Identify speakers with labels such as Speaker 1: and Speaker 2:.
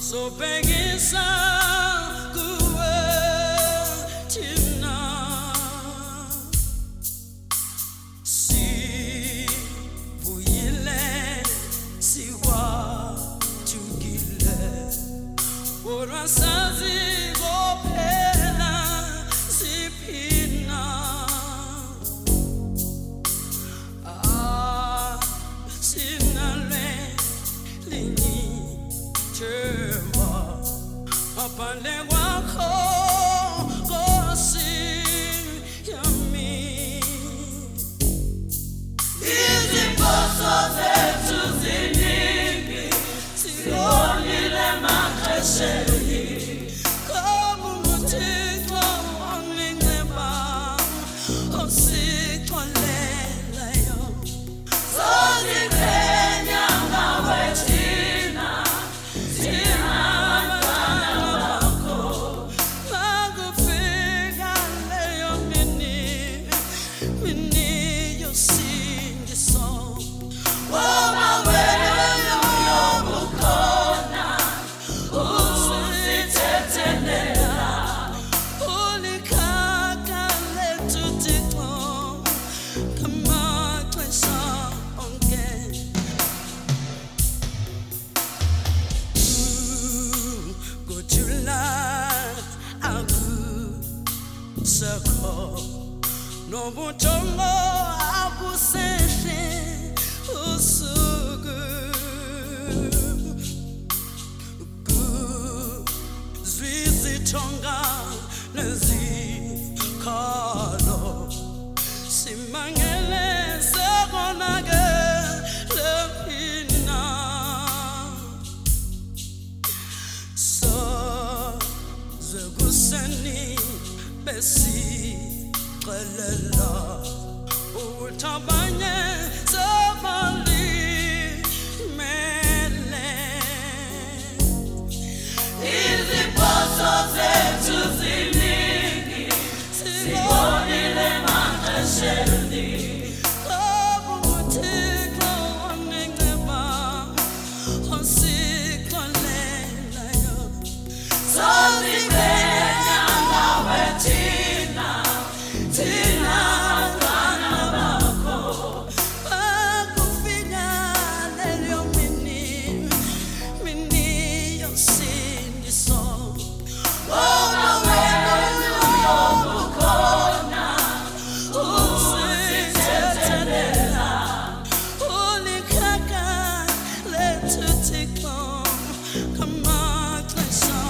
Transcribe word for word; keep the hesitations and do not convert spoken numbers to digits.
Speaker 1: So bengisa kuwe tina si buyile si wa tugile ora sazi gopela si pina ah sinale lini chema apande wako kosi yami iziposo zethu ziningi singonile makhasheli kama umuthixo wanginceba osixolelayo soziqhenya ngawe thina thina no mutongo akuseshe usuku zwizitonga nezikhalo simangele sekonake lephina so zekuseni besi Qalala utabanye sabali mele iziposo zethu ziningi sibonile makhasheli umuthixo wanginceba osixolelayo soziqhenya ngawe thina Tina bana bakho bakufika lelo mini mini yosindiso wona wena uyobukhona usithethelela ulikhaka lethu thixo kamaxesha